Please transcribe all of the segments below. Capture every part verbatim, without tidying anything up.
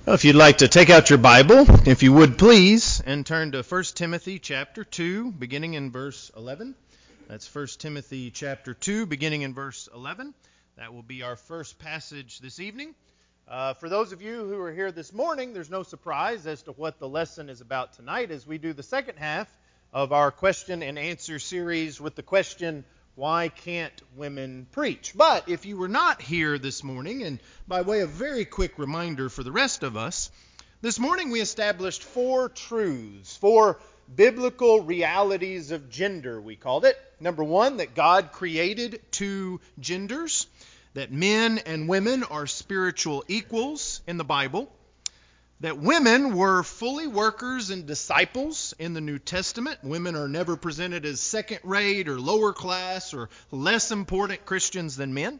Well, if you'd like to take out your Bible, if you would please, and turn to First Timothy chapter two, beginning in verse eleven. That's First Timothy chapter two, beginning in verse eleven. That will be our first passage this evening. Uh, for those of you who are here this morning, there's no surprise as to what the lesson is about tonight as we do the second half of our question and answer series with the question, why can't women preach? But if you were not here this morning, and by way of very quick reminder for the rest of us, this morning we established four truths, four biblical realities of gender, we called it. Number one, that God created two genders, that men and women are spiritual equals in the Bible, that women were fully workers and disciples in the New Testament. Women are never presented as second-rate or lower class or less important Christians than men.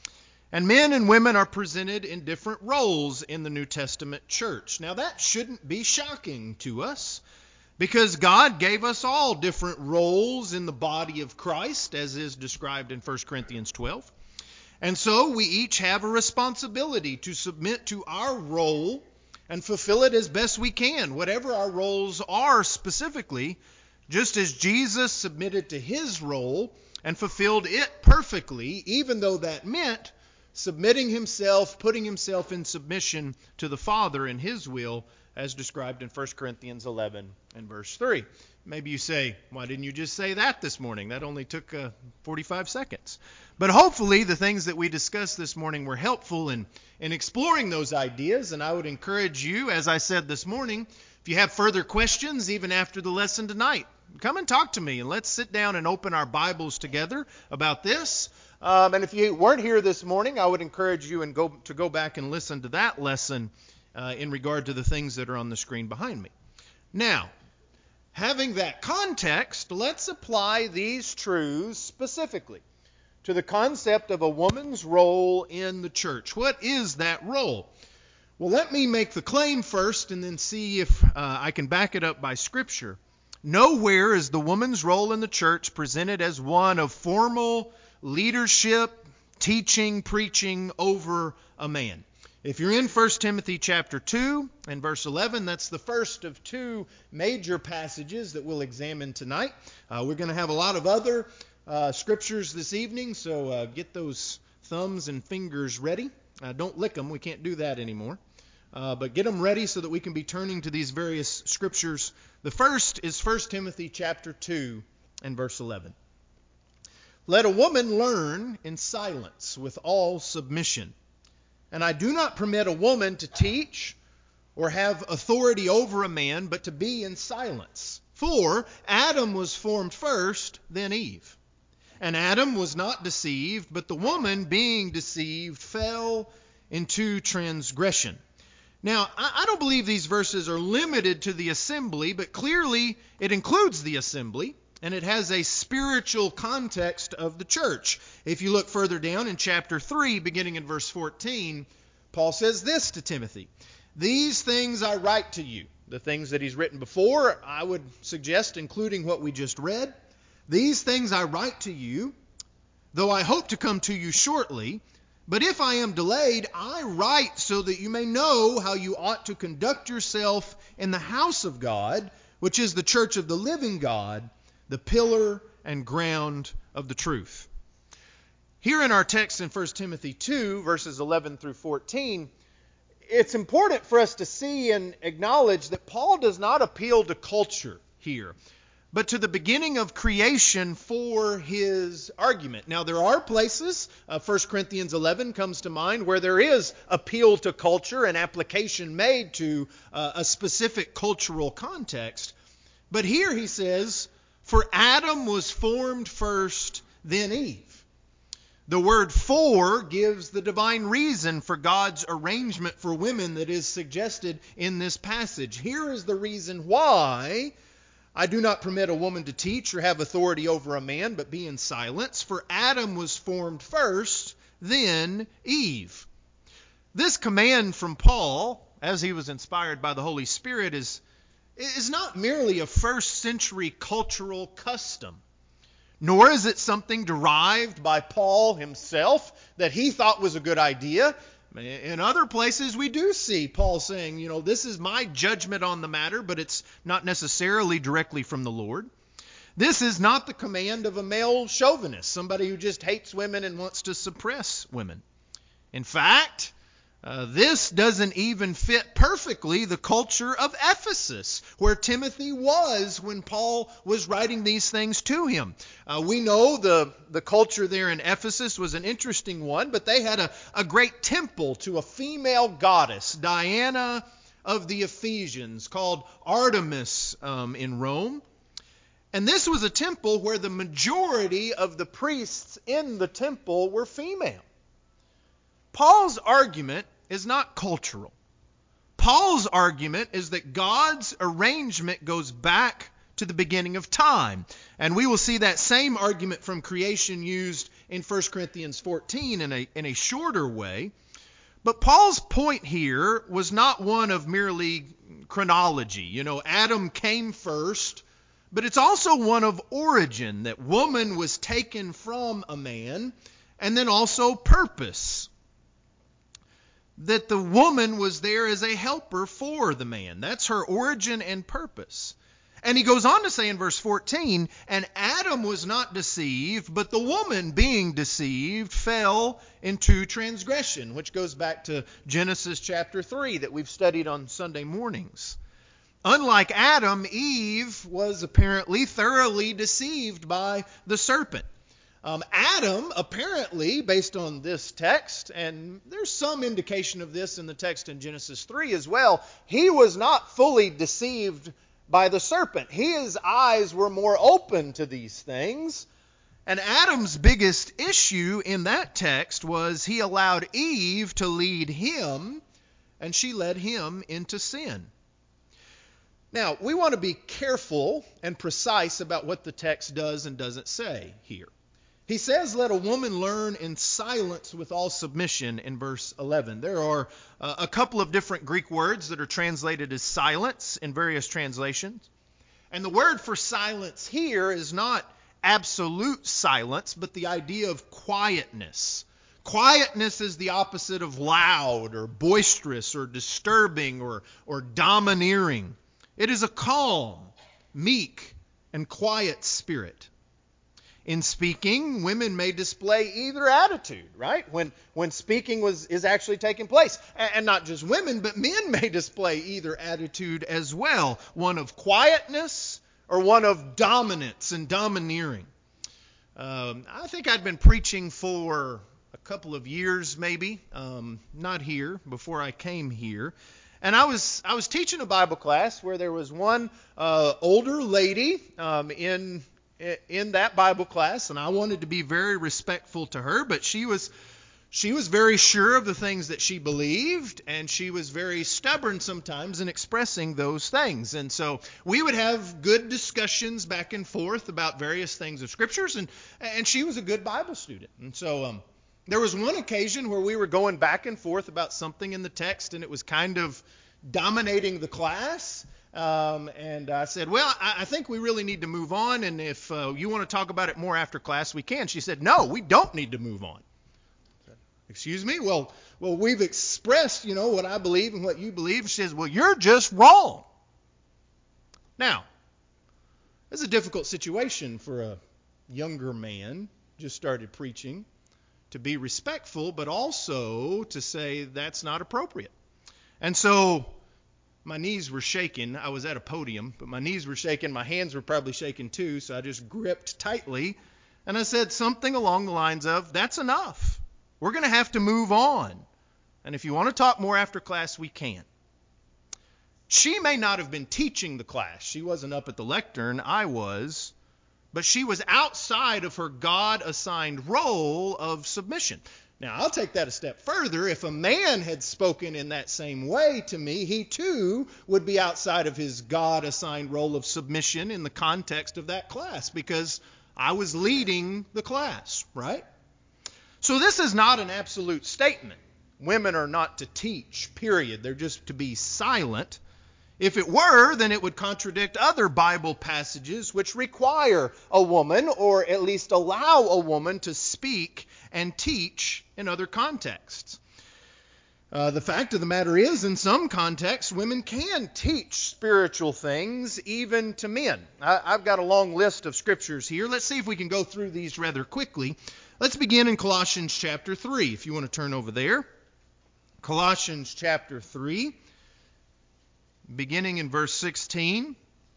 And men and women are presented in different roles in the New Testament church. Now that shouldn't be shocking to us because God gave us all different roles in the body of Christ as is described in First Corinthians twelve. And so we each have a responsibility to submit to our role and fulfill it as best we can, whatever our roles are specifically, just as Jesus submitted to his role and fulfilled it perfectly, even though that meant submitting himself, putting himself in submission to the Father in his will, as described in First Corinthians eleven and verse three. Maybe you say, why didn't you just say that this morning? That only took uh, forty-five seconds. But hopefully the things that we discussed this morning were helpful in, in exploring those ideas. And I would encourage you, as I said this morning, if you have further questions, even after the lesson tonight, come and talk to me and let's sit down and open our Bibles together about this. Um, and if you weren't here this morning, I would encourage you and go to go back and listen to that lesson uh, in regard to the things that are on the screen behind me. Now, having that context, let's apply these truths specifically to the concept of a woman's role in the church. What is that role? Well, let me make the claim first and then see if uh, I can back it up by Scripture. Nowhere is the woman's role in the church presented as one of formal leadership, teaching, preaching over a man. If you're in First Timothy chapter two and verse eleven, that's the first of two major passages that we'll examine tonight. Uh, we're going to have a lot of other uh, scriptures this evening, so uh, get those thumbs and fingers ready. Uh, don't lick them. We can't do that anymore. Uh, but get them ready so that we can be turning to these various scriptures. The first is First Timothy chapter two and verse eleven. Let a woman learn in silence with all submission. And I do not permit a woman to teach or have authority over a man, but to be in silence. For Adam was formed first, then Eve. And Adam was not deceived, but the woman, being deceived, fell into transgression. Now, I don't believe these verses are limited to the assembly, but clearly it includes the assembly. And it has a spiritual context of the church. If you look further down in chapter three, beginning in verse fourteen, Paul says this to Timothy. These things I write to you. The things that he's written before, I would suggest, including what we just read. These things I write to you, though I hope to come to you shortly. But if I am delayed, I write so that you may know how you ought to conduct yourself in the house of God, which is the church of the living God, the pillar and ground of the truth. Here in our text in First Timothy two, verses eleven through fourteen, it's important for us to see and acknowledge that Paul does not appeal to culture here, but to the beginning of creation for his argument. Now, there are places, uh, First Corinthians eleven comes to mind, where there is appeal to culture and application made to uh, a specific cultural context. But here he says, for Adam was formed first, then Eve. The word for gives the divine reason for God's arrangement for women that is suggested in this passage. Here is the reason why I do not permit a woman to teach or have authority over a man, but be in silence. For Adam was formed first, then Eve. This command from Paul, as he was inspired by the Holy Spirit, is is not merely a first century cultural custom, nor is it something derived by Paul himself that he thought was a good idea. In other places, we do see Paul saying, you know, this is my judgment on the matter, but it's not necessarily directly from the Lord. This is not the command of a male chauvinist, somebody who just hates women and wants to suppress women. In fact, uh, this doesn't even fit perfectly the culture of Ephesus, where Timothy was when Paul was writing these things to him. Uh, we know the, the culture there in Ephesus was an interesting one, but they had a, a great temple to a female goddess, Diana of the Ephesians, called Artemis um, in Rome. And this was a temple where the majority of the priests in the temple were female. Paul's argument is not cultural. Paul's argument is that God's arrangement goes back to the beginning of time. And we will see that same argument from creation used in First Corinthians fourteen in a, in a shorter way. But Paul's point here was not one of merely chronology. You know, Adam came first, but it's also one of origin, that woman was taken from a man, and then also purpose. That the woman was there as a helper for the man. That's her origin and purpose. And he goes on to say in verse fourteen, and Adam was not deceived, but the woman being deceived fell into transgression, which goes back to Genesis chapter three that we've studied on Sunday mornings. Unlike Adam, Eve was apparently thoroughly deceived by the serpent. Um, Adam, apparently, based on this text, and there's some indication of this in the text in Genesis three as well, he was not fully deceived by the serpent. His eyes were more open to these things. And Adam's biggest issue in that text was he allowed Eve to lead him, and she led him into sin. Now, we want to be careful and precise about what the text does and doesn't say here. He says, let a woman learn in silence with all submission in verse eleven. There are uh, a couple of different Greek words that are translated as silence in various translations. And the word for silence here is not absolute silence, but the idea of quietness. Quietness is the opposite of loud or boisterous or disturbing or, or domineering. It is a calm, meek, and quiet spirit. In speaking, women may display either attitude, right? When when speaking was is actually taking place. And not just women, but men may display either attitude as well. One of quietness or one of dominance and domineering. Um, I think I'd been preaching for a couple of years maybe, um, not here, before I came here. And I was I was teaching a Bible class where there was one uh, older lady um, in in that Bible class, and I wanted to be very respectful to her, but she was she was very sure of the things that she believed, and she was very stubborn sometimes in expressing those things. And so we would have good discussions back and forth about various things of Scriptures, and and she was a good Bible student. And so um, there was one occasion where we were going back and forth about something in the text, and it was kind of dominating the class. Um, and I said, well, I, I think we really need to move on, and if uh, you want to talk about it more after class, we can. She said, no, we don't need to move on. I said, excuse me? Well, well, we've expressed, you know, what I believe and what you believe. She says, well, you're just wrong. Now, it's a difficult situation for a younger man, just started preaching, to be respectful, but also to say that's not appropriate. And so my knees were shaking. I was at a podium, but my knees were shaking. My hands were probably shaking too, so I just gripped tightly. And I said something along the lines of, that's enough. We're going to have to move on. And if you want to talk more after class, we can. She may not have been teaching the class. She wasn't up at the lectern. I was. But she was outside of her God-assigned role of submission. Now, I'll take that a step further. If a man had spoken in that same way to me, he too would be outside of his God-assigned role of submission in the context of that class, because I was leading the class, right? So this is not an absolute statement. Women are not to teach, period. They're just to be silent. If it were, then it would contradict other Bible passages which require a woman, or at least allow a woman, to speak and teach in other contexts. Uh, the fact of the matter is, in some contexts, women can teach spiritual things even to men. I, I've got a long list of scriptures here. Let's see if we can go through these rather quickly. Let's begin in Colossians chapter three, if you want to turn over there. Colossians chapter three, beginning in verse sixteen.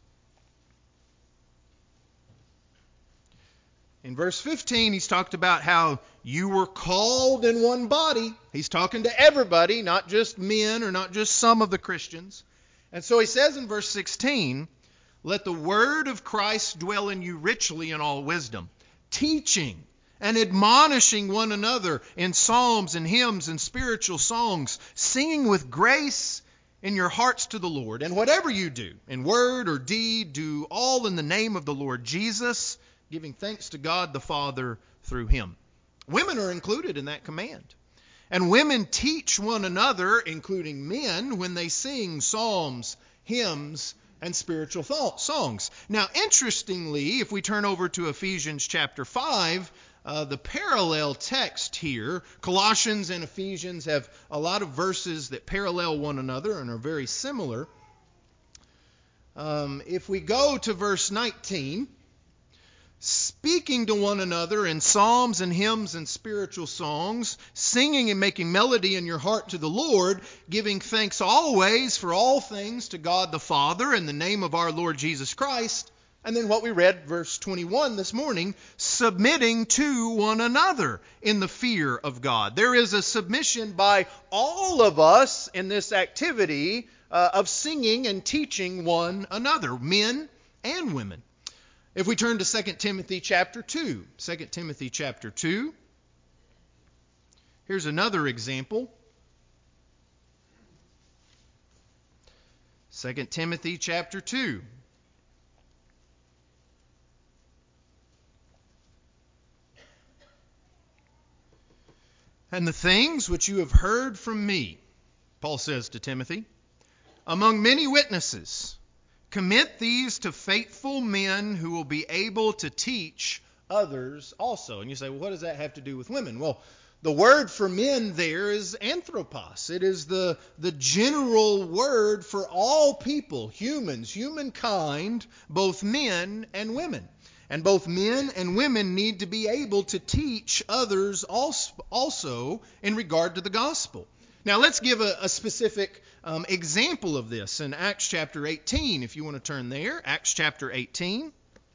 In verse fifteen, he's talked about how you were called in one body. He's talking to everybody, not just men or not just some of the Christians. And so he says in verse sixteen, let the word of Christ dwell in you richly in all wisdom, teaching and admonishing one another in psalms and hymns and spiritual songs, singing with grace in your hearts to the Lord. And whatever you do, in word or deed, do all in the name of the Lord Jesus, giving thanks to God the Father through him. Women are included in that command. And women teach one another, including men, when they sing psalms, hymns, and spiritual th- songs. Now, interestingly, if we turn over to Ephesians chapter five, uh, the parallel text here, Colossians and Ephesians have a lot of verses that parallel one another and are very similar. Um, if we go to verse nineteen, speaking to one another in psalms and hymns and spiritual songs, singing and making melody in your heart to the Lord, giving thanks always for all things to God the Father in the name of our Lord Jesus Christ. And then what we read, verse twenty-one this morning, submitting to one another in the fear of God. There is a submission by all of us in this activity uh, of singing and teaching one another, men and women. If we turn to Second Timothy chapter two, Second Timothy chapter two, here's another example. Second Timothy chapter two. And the things which you have heard from me, Paul says to Timothy, among many witnesses, commit these to faithful men who will be able to teach others also. And you say, well, what does that have to do with women? Well, the word for men there is anthropos. It is the, the general word for all people, humans, humankind, both men and women. And both men and women need to be able to teach others also in regard to the gospel. Now, let's give a, a specific um, example of this in Acts chapter eighteen, if you want to turn there. Acts chapter eighteen.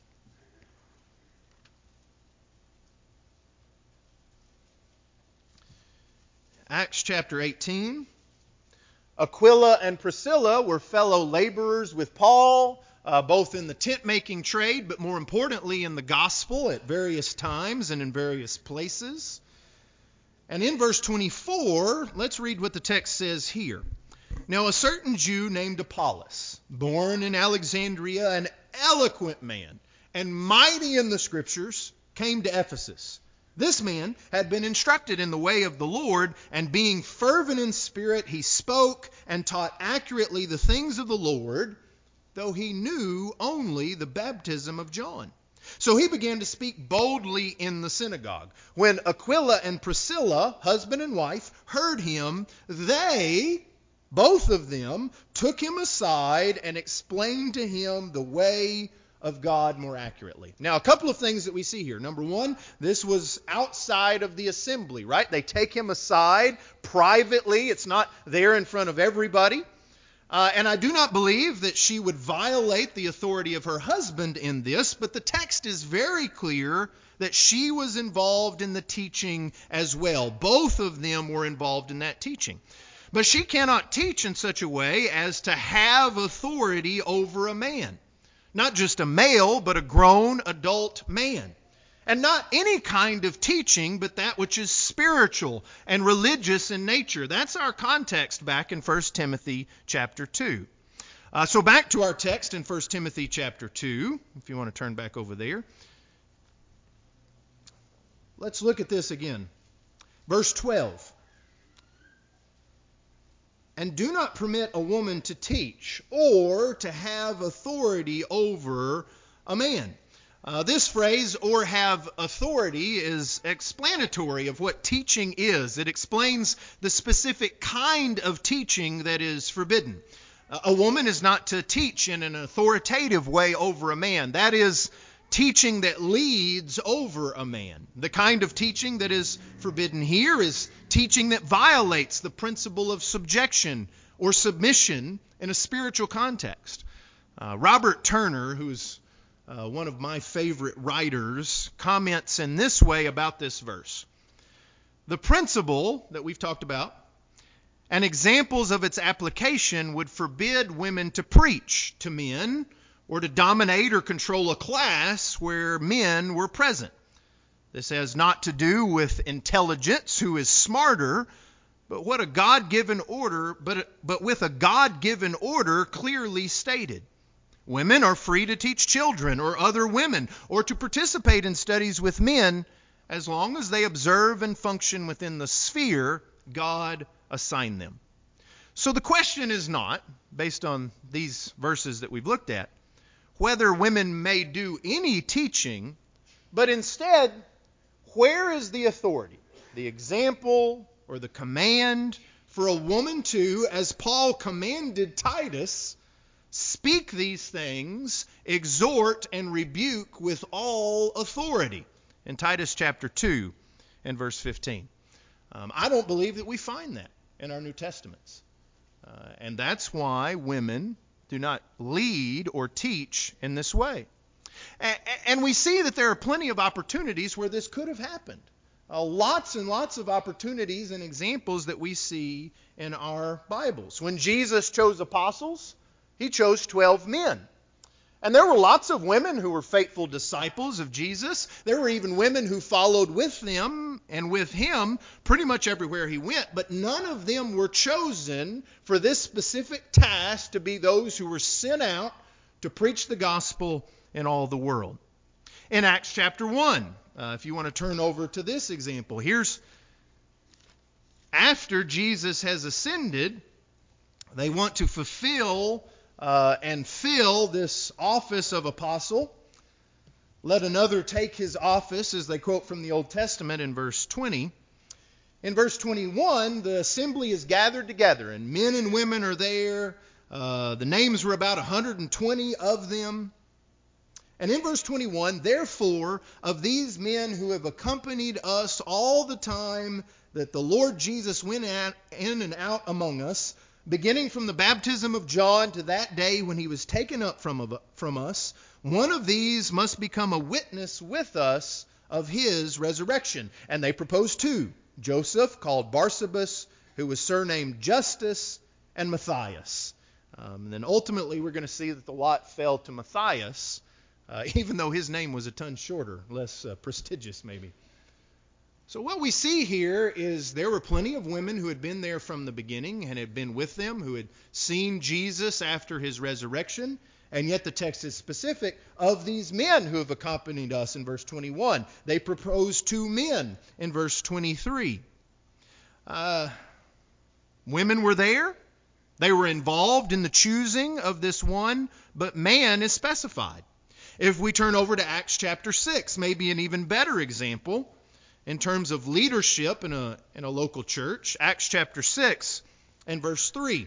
Acts chapter eighteen. Aquila and Priscilla were fellow laborers with Paul, uh, both in the tent-making trade, but more importantly in the gospel at various times and in various places. And in verse twenty-four, let's read what the text says here. Now a certain Jew named Apollos, born in Alexandria, an eloquent man, and mighty in the Scriptures, came to Ephesus. This man had been instructed in the way of the Lord, and being fervent in spirit, he spoke and taught accurately the things of the Lord, though he knew only the baptism of John. So he began to speak boldly in the synagogue. When Aquila and Priscilla, husband and wife, heard him, they, both of them, took him aside and explained to him the way of God more accurately. Now, a couple of things that we see here. Number one, this was outside of the assembly, right? They take him aside privately. It's not there in front of everybody. Uh, and I do not believe that she would violate the authority of her husband in this, but the text is very clear that she was involved in the teaching as well. Both of them were involved in that teaching. But she cannot teach in such a way as to have authority over a man. Not just a male, but a grown adult man. And not any kind of teaching, but that which is spiritual and religious in nature. That's our context back in First Timothy chapter two. Uh, so back to our text in First Timothy chapter two, if you want to turn back over there. Let's look at this again. Verse twelve. And do not permit a woman to teach or to have authority over a man. Uh, this phrase, or have authority, is explanatory of what teaching is. It explains the specific kind of teaching that is forbidden. Uh, a woman is not to teach in an authoritative way over a man. That is teaching that leads over a man. The kind of teaching that is forbidden here is teaching that violates the principle of subjection or submission in a spiritual context. Uh, Robert Turner, who's Uh, one of my favorite writers, comments in this way about this verse. The principle that we've talked about and examples of its application would forbid women to preach to men or to dominate or control a class where men were present. This has not to do with intelligence, who is smarter, but what a God-given order, but, but with a God-given order clearly stated. Women are free to teach children or other women or to participate in studies with men as long as they observe and function within the sphere God assigned them. So the question is not, based on these verses that we've looked at, whether women may do any teaching, but instead, where is the authority, the example, or the command for a woman to, as Paul commanded Titus, speak these things, exhort and rebuke with all authority, in Titus chapter two and verse fifteen. Um, I don't believe that we find that in our New Testaments. Uh, and that's why women do not lead or teach in this way. A- and we see that there are plenty of opportunities where this could have happened. Uh, lots and lots of opportunities and examples that we see in our Bibles. When Jesus chose apostles, He chose twelve men. And there were lots of women who were faithful disciples of Jesus. There were even women who followed with them and with Him pretty much everywhere He went. But none of them were chosen for this specific task to be those who were sent out to preach the gospel in all the world. In Acts chapter one, uh, if you want to turn over to this example, here's after Jesus has ascended, they want to fulfill Uh, and fill this office of apostle. Let another take his office, as they quote from the Old Testament in verse twenty. In verse twenty-one, the assembly is gathered together, and men and women are there. Uh, the names were about one hundred twenty of them. And in verse twenty-one, therefore, of these men who have accompanied us all the time that the Lord Jesus went at, in and out among us, beginning from the baptism of John to that day when He was taken up from, from us, one of these must become a witness with us of His resurrection. And they proposed two, Joseph, called Barsabas, who was surnamed Justus, and Matthias. Um, and then ultimately we're going to see that the lot fell to Matthias, uh, even though his name was a ton shorter, less uh, prestigious maybe. So what we see here is there were plenty of women who had been there from the beginning and had been with them, who had seen Jesus after His resurrection, and yet the text is specific of these men who have accompanied us in verse twenty-one. They propose two men in verse twenty-three. Uh, women were there. They were involved in the choosing of this one, but man is specified. If we turn over to Acts chapter six, maybe an even better example in terms of leadership in a, in a local church, Acts chapter six and verse three.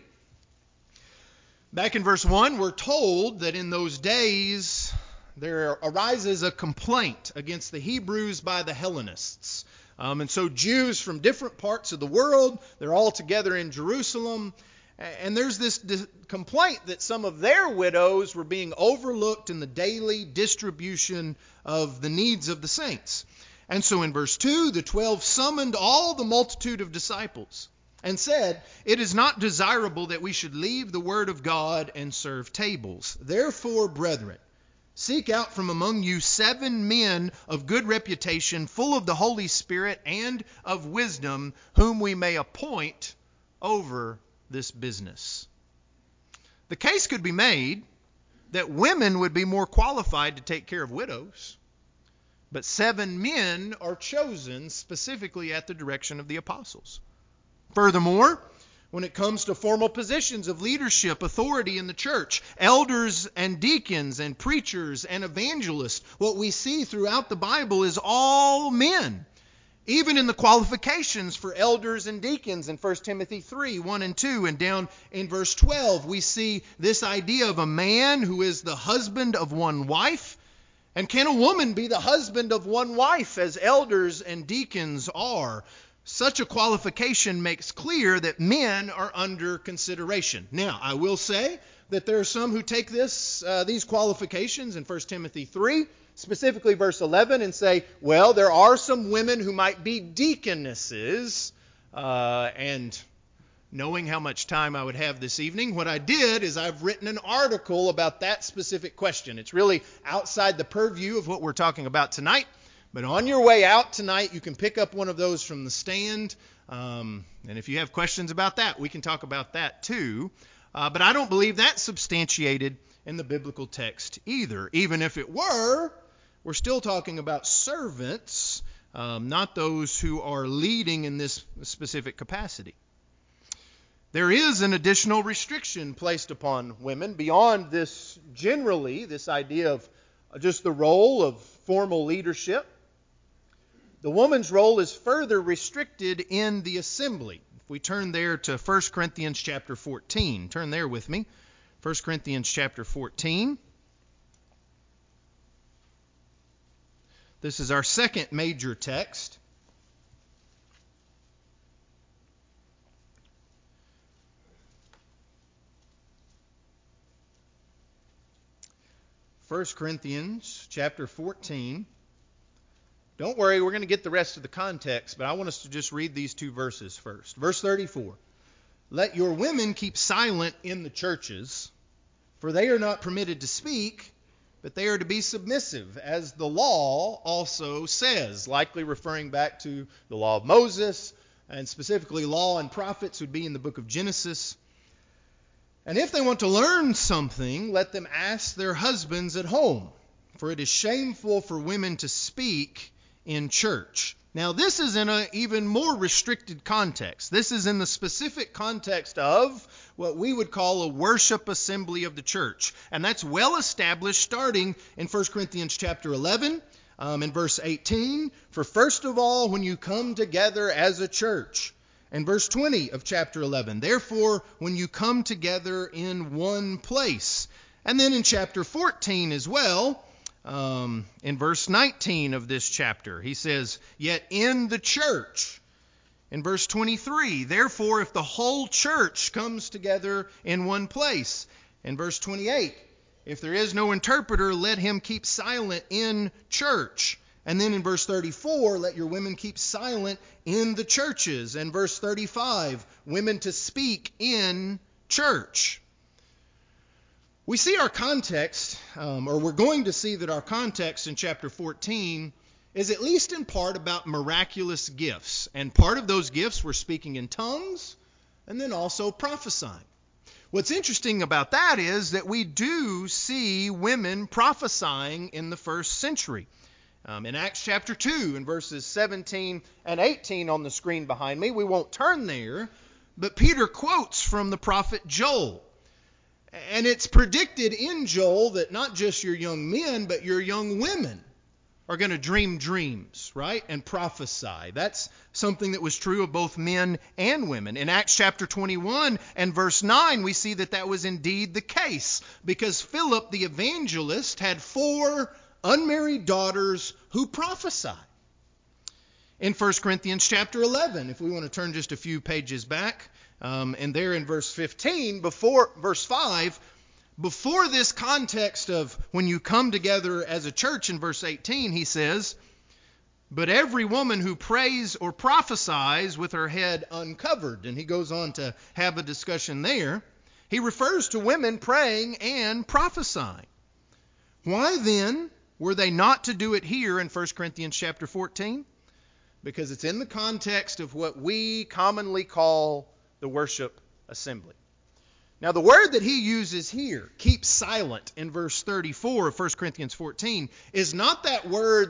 Back in verse one, we're told that in those days there arises a complaint against the Hebrews by the Hellenists. Um, and so Jews from different parts of the world, they're all together in Jerusalem. And there's this di- complaint that some of their widows were being overlooked in the daily distribution of the needs of the saints. And so in verse two, the twelve summoned all the multitude of disciples and said, "It is not desirable that we should leave the word of God and serve tables. Therefore, brethren, seek out from among you seven men of good reputation, full of the Holy Spirit and of wisdom, whom we may appoint over this business." The case could be made that women would be more qualified to take care of widows. But seven men are chosen specifically at the direction of the apostles. Furthermore, when it comes to formal positions of leadership, authority in the church, elders and deacons and preachers and evangelists. What we see throughout the Bible is all men. Even in the qualifications for elders and deacons in First Timothy three, one and two, and down in verse twelve, we see this idea of a man who is the husband of one wife. And can a woman be the husband of one wife as elders and deacons are? Such a qualification makes clear that men are under consideration. Now, I will say that there are some who take this uh, these qualifications in First Timothy three, specifically verse eleven, and say, well, there are some women who might be deaconesses. Uh, and knowing how much time I would have this evening, what I did is I've written an article about that specific question. It's really outside the purview of what we're talking about tonight. But on your way out tonight, you can pick up one of those from the stand. Um, and if you have questions about that, we can talk about that too. Uh, but I don't believe that's substantiated in the biblical text either. Even if it were, we're still talking about servants, um, not those who are leading in this specific capacity. There is an additional restriction placed upon women beyond this generally, this idea of just the role of formal leadership. The woman's role is further restricted in the assembly. If we turn there to First Corinthians chapter fourteen, turn there with me. First Corinthians chapter fourteen. This is our second major text. First Corinthians chapter fourteen. Don't worry, we're going to get the rest of the context, but I want us to just read these two verses first. Verse thirty-four. Let your women keep silent in the churches, for they are not permitted to speak, but they are to be submissive, as the law also says, likely referring back to the law of Moses, and specifically law and prophets would be in the book of Genesis. And if they want to learn something, let them ask their husbands at home, for it is shameful for women to speak in church. Now, this is in an even more restricted context. This is in the specific context of what we would call a worship assembly of the church. And that's well established starting in First Corinthians chapter eleven, um, in verse eighteen. For first of all, when you come together as a church. And verse twenty of chapter eleven. Therefore, when you come together in one place. And then in chapter fourteen as well, Um, in verse nineteen of this chapter, he says, yet in the church. In verse twenty-three, therefore, if the whole church comes together in one place. In verse twenty-eight, if there is no interpreter, let him keep silent in church. And then in verse thirty-four, let your women keep silent in the churches. And verse thirty-five, women to speak in church. We see our context, um, or we're going to see that our context in chapter fourteen is at least in part about miraculous gifts. And part of those gifts were speaking in tongues and then also prophesying. What's interesting about that is that we do see women prophesying in the first century. Um, in Acts chapter two, in verses seventeen and eighteen on the screen behind me, we won't turn there, but Peter quotes from the prophet Joel. And it's predicted in Joel that not just your young men, but your young women are going to dream dreams, right? And prophesy. That's something that was true of both men and women. In Acts chapter twenty-one and verse nine, we see that that was indeed the case. Because Philip the evangelist had four unmarried daughters who prophesied. In First Corinthians chapter eleven, if we want to turn just a few pages back, Um, and there in verse fifteen, before verse five, before this context of when you come together as a church in verse eighteen, he says, but every woman who prays or prophesies with her head uncovered. And he goes on to have a discussion there. He refers to women praying and prophesying. Why then were they not to do it here in First Corinthians chapter fourteen? Because it's in the context of what we commonly call the worship assembly. Now, the word that he uses here, keep silent, in verse thirty-four of First Corinthians fourteen, is not that word that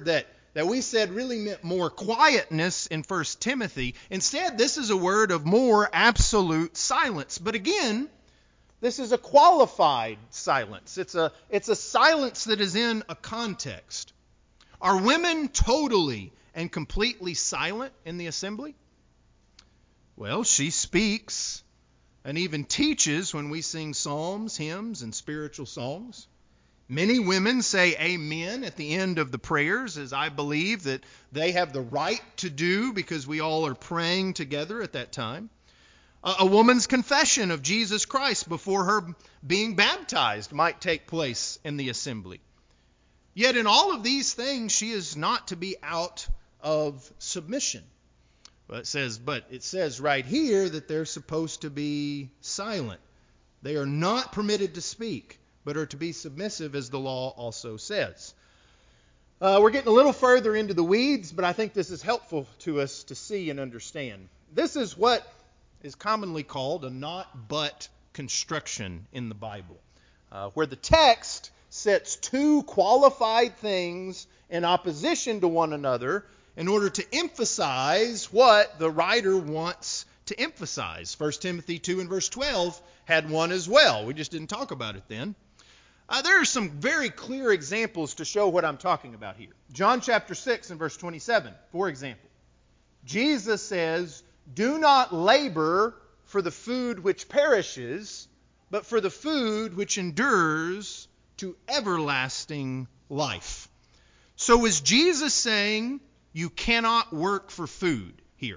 that we said really meant more quietness in First Timothy. Instead, this is a word of more absolute silence. But again, this is a qualified silence. It's a, it's a silence that is in a context. Are women totally and completely silent in the assembly? Well, she speaks and even teaches when we sing psalms, hymns, and spiritual songs. Many women say amen at the end of the prayers, as I believe that they have the right to do because we all are praying together at that time. A, a woman's confession of Jesus Christ before her being baptized might take place in the assembly. Yet in all of these things, she is not to be out of submission. Well, it says, but it says right here that they're supposed to be silent. They are not permitted to speak, but are to be submissive, as the law also says. Uh, we're getting a little further into the weeds, but I think this is helpful to us to see and understand. This is what is commonly called a not-but construction in the Bible, uh, where the text sets two qualified things in opposition to one another in order to emphasize what the writer wants to emphasize. First Timothy two and verse twelve had one as well. We just didn't talk about it then. Uh, there are some very clear examples to show what I'm talking about here. John chapter six and verse twenty-seven, for example. Jesus says, "Do not labor for the food which perishes, but for the food which endures to everlasting life." So is Jesus saying you cannot work for food here?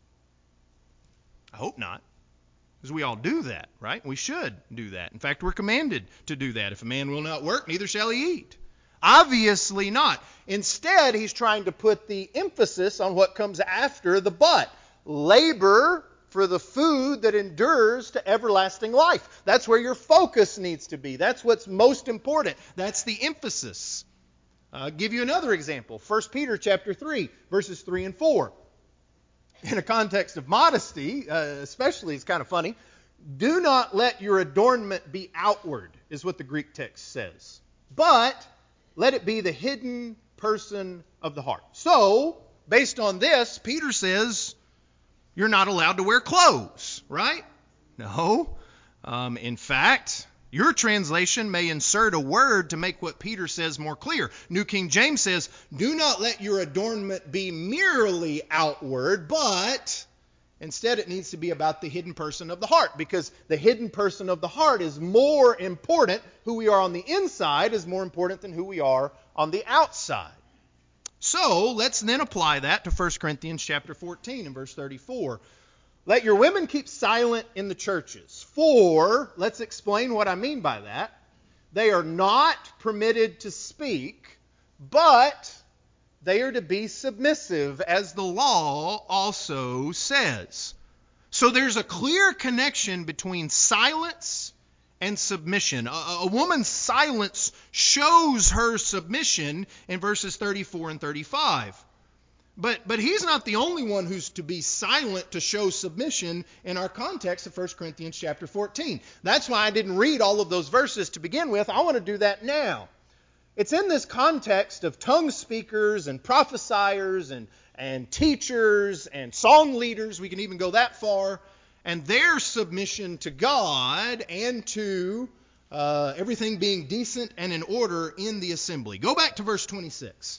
I hope not. Because we all do that, right? We should do that. In fact, we're commanded to do that. If a man will not work, neither shall he eat. Obviously not. Instead, he's trying to put the emphasis on what comes after the but. Labor for the food that endures to everlasting life. That's where your focus needs to be. That's what's most important. That's the emphasis. I'll give you another example. First Peter chapter three, verses three and four. In a context of modesty, uh, especially, it's kind of funny. Do not let your adornment be outward, is what the Greek text says. But let it be the hidden person of the heart. So, based on this, Peter says you're not allowed to wear clothes, right? No. Um, in fact, your translation may insert a word to make what Peter says more clear. New King James says, do not let your adornment be merely outward, but instead it needs to be about the hidden person of the heart, because the hidden person of the heart is more important. Who we are on the inside is more important than who we are on the outside. So let's then apply that to First Corinthians chapter fourteen and verse thirty-four. Let your women keep silent in the churches. For, let's explain what I mean by that. They are not permitted to speak, but they are to be submissive, as the law also says. So there's a clear connection between silence and submission. A, a woman's silence shows her submission in verses thirty-four and thirty-five. But but he's not the only one who's to be silent to show submission in our context of First Corinthians chapter fourteen. That's why I didn't read all of those verses to begin with. I want to do that now. It's in this context of tongue speakers and prophesiers and, and teachers and song leaders, we can even go that far, and their submission to God and to uh, everything being decent and in order in the assembly. Go back to verse twenty-six.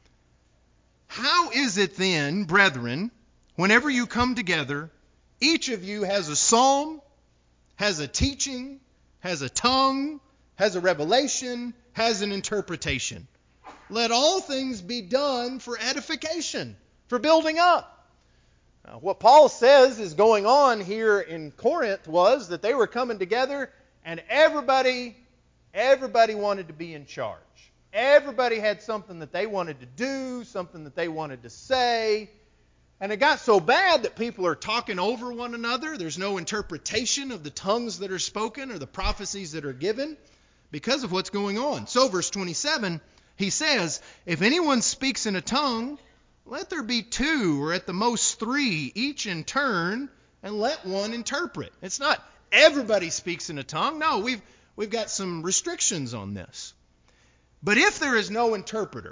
How is it then, brethren, whenever you come together, each of you has a psalm, has a teaching, has a tongue, has a revelation, has an interpretation? Let all things be done for edification, for building up. Now, what Paul says is going on here in Corinth was that they were coming together and everybody, everybody wanted to be in charge. Everybody had something that they wanted to do, something that they wanted to say. And it got so bad that people are talking over one another. There's no interpretation of the tongues that are spoken or the prophecies that are given because of what's going on. So verse twenty-seven, he says, if anyone speaks in a tongue, let there be two or at the most three, each in turn, and let one interpret. It's not everybody speaks in a tongue. No, we've we've got some restrictions on this. But if there is no interpreter,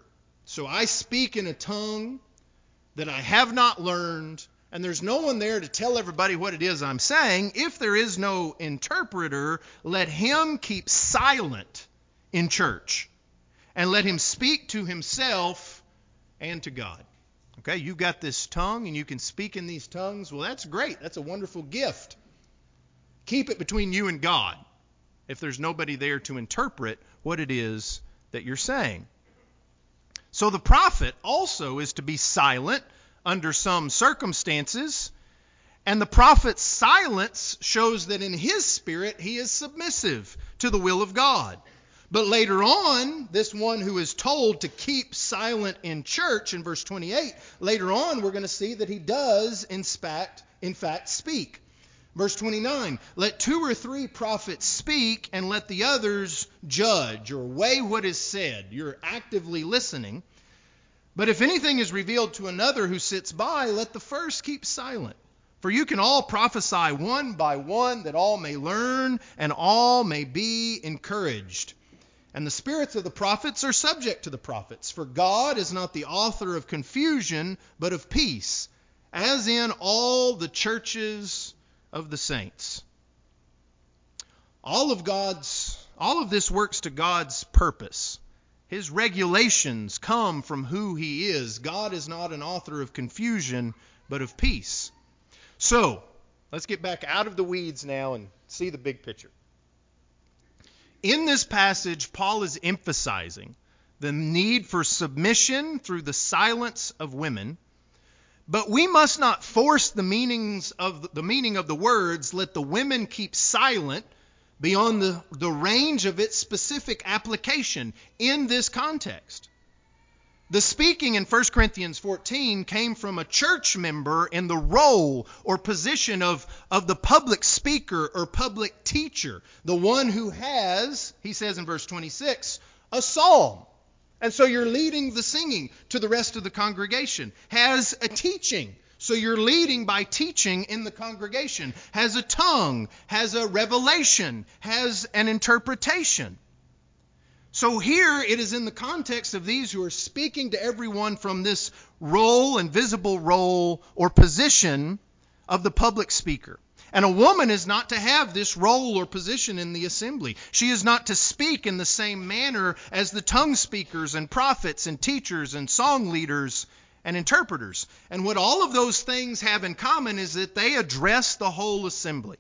So I speak in a tongue that I have not learned, and there's no one there to tell everybody what it is I'm saying. If there is no interpreter, let him keep silent in church, and let him speak to himself and to God. Okay, you've got this tongue, and you can speak in these tongues. Well, that's great. That's a wonderful gift. Keep it between you and God if there's nobody there to interpret what it is that you're saying. So the prophet also is to be silent under some circumstances, and the prophet's silence shows that in his spirit he is submissive to the will of God. But later on, this one who is told to keep silent in church in verse twenty-eight, later on we're going to see that he does in fact, in fact speak. Verse twenty-nine, let two or three prophets speak, and let the others judge or weigh what is said. You're actively listening. But if anything is revealed to another who sits by, let the first keep silent. For you can all prophesy one by one, that all may learn and all may be encouraged. And the spirits of the prophets are subject to the prophets. For God is not the author of confusion, but of peace, as in all the churches of the saints. All of God's, all of this works to God's purpose. His regulations come from who he is. God is not an author of confusion, but of peace. So, let's get back out of the weeds now and see the big picture. In this passage, Paul is emphasizing the need for submission through the silence of women. But we must not force the meanings of the meaning of the words, let the women keep silent, beyond the, the range of its specific application in this context. The speaking in First Corinthians fourteen came from a church member in the role or position of, of the public speaker or public teacher, the one who has, he says in verse twenty-six, a psalm. And so you're leading the singing to the rest of the congregation. Has a teaching. So you're leading by teaching in the congregation. Has a tongue. Has a revelation. Has an interpretation. So here it is in the context of these who are speaking to everyone from this role and visible role or position of the public speaker. And a woman is not to have this role or position in the assembly. She is not to speak in the same manner as the tongue speakers and prophets and teachers and song leaders and interpreters. And what all of those things have in common is that they address the whole assembly.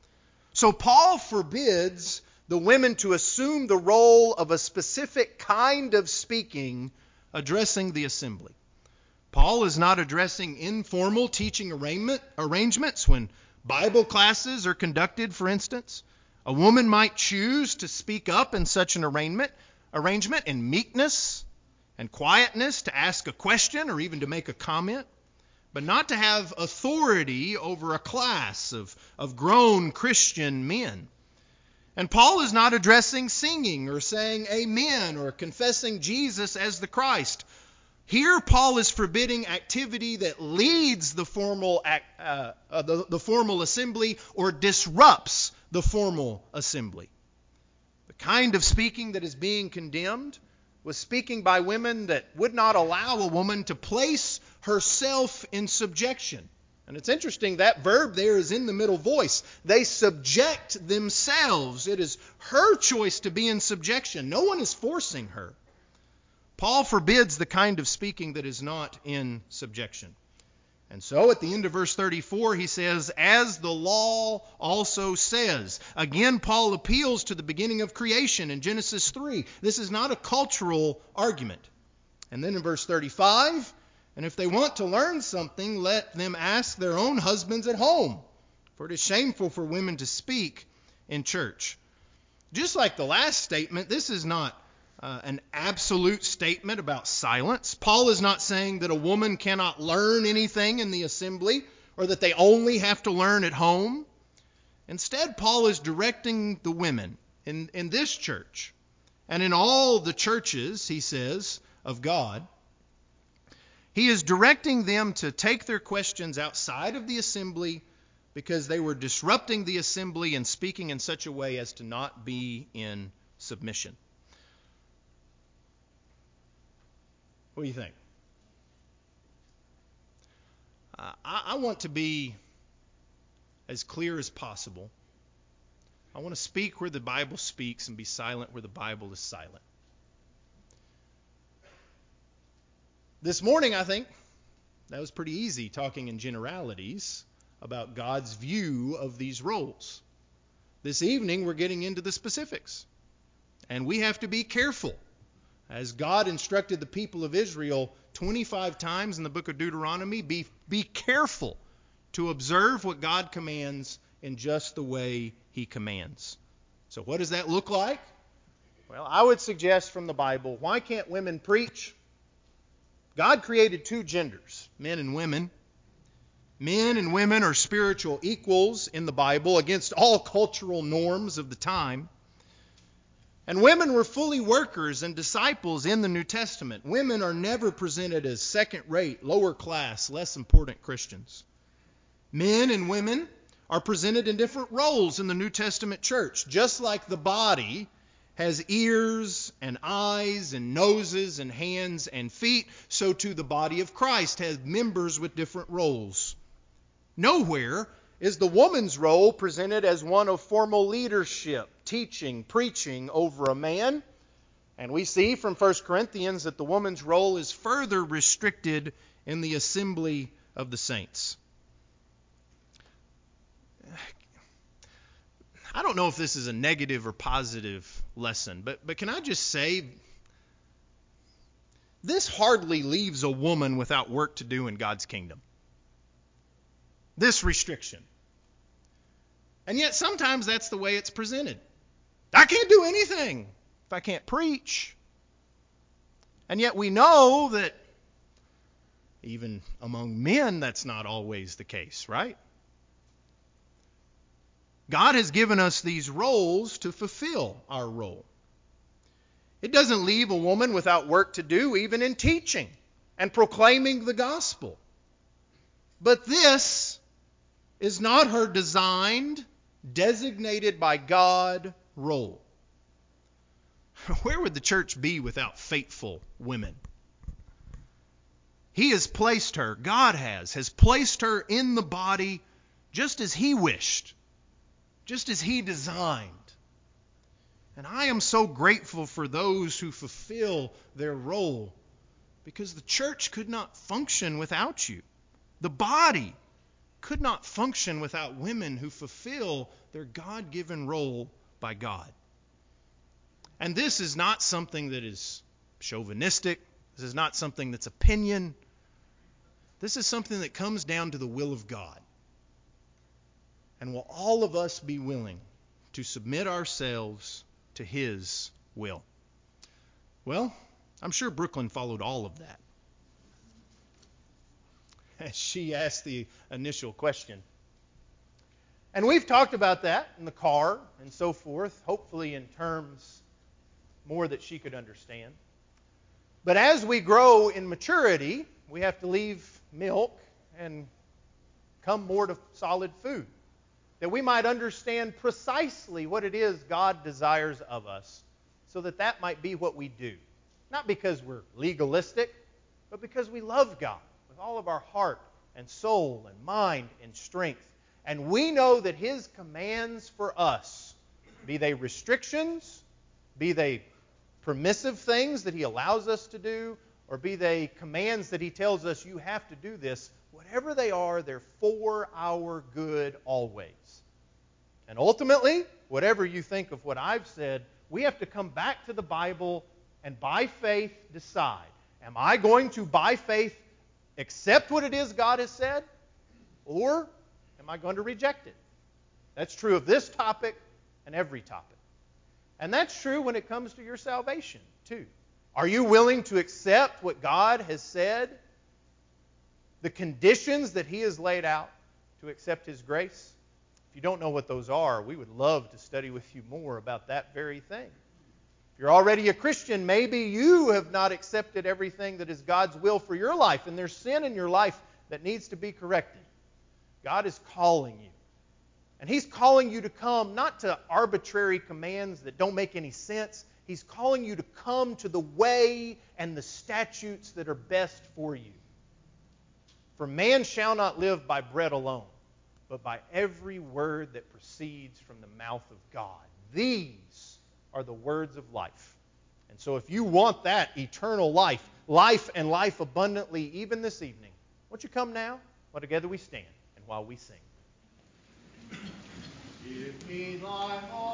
So Paul forbids the women to assume the role of a specific kind of speaking addressing the assembly. Paul is not addressing informal teaching arrangement, arrangements when Bible classes are conducted, for instance. A woman might choose to speak up in such an arrangement, arrangement in meekness and quietness, to ask a question or even to make a comment, but not to have authority over a class of, of grown Christian men. And Paul is not addressing singing or saying amen or confessing Jesus as the Christ. Here, Paul is forbidding activity that leads the formal uh, uh, the, the formal assembly or disrupts the formal assembly. The kind of speaking that is being condemned was speaking by women that would not allow a woman to place herself in subjection. And it's interesting, that verb there is in the middle voice. They subject themselves. It is her choice to be in subjection. No one is forcing her. Paul forbids the kind of speaking that is not in subjection. And so at the end of verse thirty-four, he says, as the law also says. Again, Paul appeals to the beginning of creation in Genesis three. This is not a cultural argument. And then in verse thirty-five, and if they want to learn something, let them ask their own husbands at home, for it is shameful for women to speak in church. Just like the last statement, this is not Uh, an absolute statement about silence. Paul is not saying that a woman cannot learn anything in the assembly or that they only have to learn at home. Instead, Paul is directing the women in, in this church and in all the churches, he says, of God. He is directing them to take their questions outside of the assembly because they were disrupting the assembly and speaking in such a way as to not be in submission. What do you think? Uh, I, I want to be as clear as possible. I want to speak where the Bible speaks and be silent where the Bible is silent. This morning, I think, that was pretty easy, talking in generalities about God's view of these roles. This evening, we're getting into the specifics. And we have to be careful. As God instructed the people of Israel twenty-five times in the book of Deuteronomy, be, be careful to observe what God commands in just the way He commands. So what does that look like? Well, I would suggest from the Bible, why can't women preach? God created two genders, men and women. Men and women are spiritual equals in the Bible against all cultural norms of the time. And women were fully workers and disciples in the New Testament. Women are never presented as second-rate, lower class, less important Christians. Men and women are presented in different roles in the New Testament church. Just like the body has ears and eyes and noses and hands and feet, so too the body of Christ has members with different roles. Nowhere is the woman's role presented as one of formal leadership, teaching, preaching over a man. And we see from First Corinthians that the woman's role is further restricted in the assembly of the saints. I don't know if this is a negative or positive lesson, but, but can I just say, this hardly leaves a woman without work to do in God's kingdom. This restriction. And yet sometimes that's the way it's presented. I can't do anything if I can't preach. And yet we know that even among men that's not always the case, right? God has given us these roles to fulfill our role. It doesn't leave a woman without work to do, even in teaching and proclaiming the gospel. But this is not her designed, designated by God role. Where would the church be without faithful women? He has placed her, God has, has placed her in the body just as He wished, just as He designed. And I am so grateful for those who fulfill their role, because the church could not function without you. The body could not function without women who fulfill their God-given role by God. And this is not something that is chauvinistic. This is not something that's opinion. This is something that comes down to the will of God. And will all of us be willing to submit ourselves to His will? Well, I'm sure Brooklyn followed all of that. As she asked the initial question. And we've talked about that in the car and so forth, hopefully in terms more that she could understand. But as we grow in maturity, we have to leave milk and come more to solid food, that we might understand precisely what it is God desires of us, so that that might be what we do. Not because we're legalistic, but because we love God with all of our heart and soul and mind and strength. And we know that His commands for us, be they restrictions, be they permissive things that He allows us to do, or be they commands that He tells us you have to do this, whatever they are, they're for our good always. And ultimately, whatever you think of what I've said, we have to come back to the Bible and by faith decide, am I going to, by faith, accept what it is God has said, or am I going to reject it? That's true of this topic and every topic. And that's true when it comes to your salvation, too. Are you willing to accept what God has said, the conditions that He has laid out to accept His grace? If you don't know what those are, we would love to study with you more about that very thing. If you're already a Christian, maybe you have not accepted everything that is God's will for your life, and there's sin in your life that needs to be corrected. God is calling you. And He's calling you to come not to arbitrary commands that don't make any sense. He's He's calling you to come to the way and the statutes that are best for you. For man shall not live by bread alone, but by every word that proceeds from the mouth of God. These are the words of life. And so if you want that eternal life, life and life abundantly, even this evening, won't you come now while together we stand and while we sing. Give me thy heart.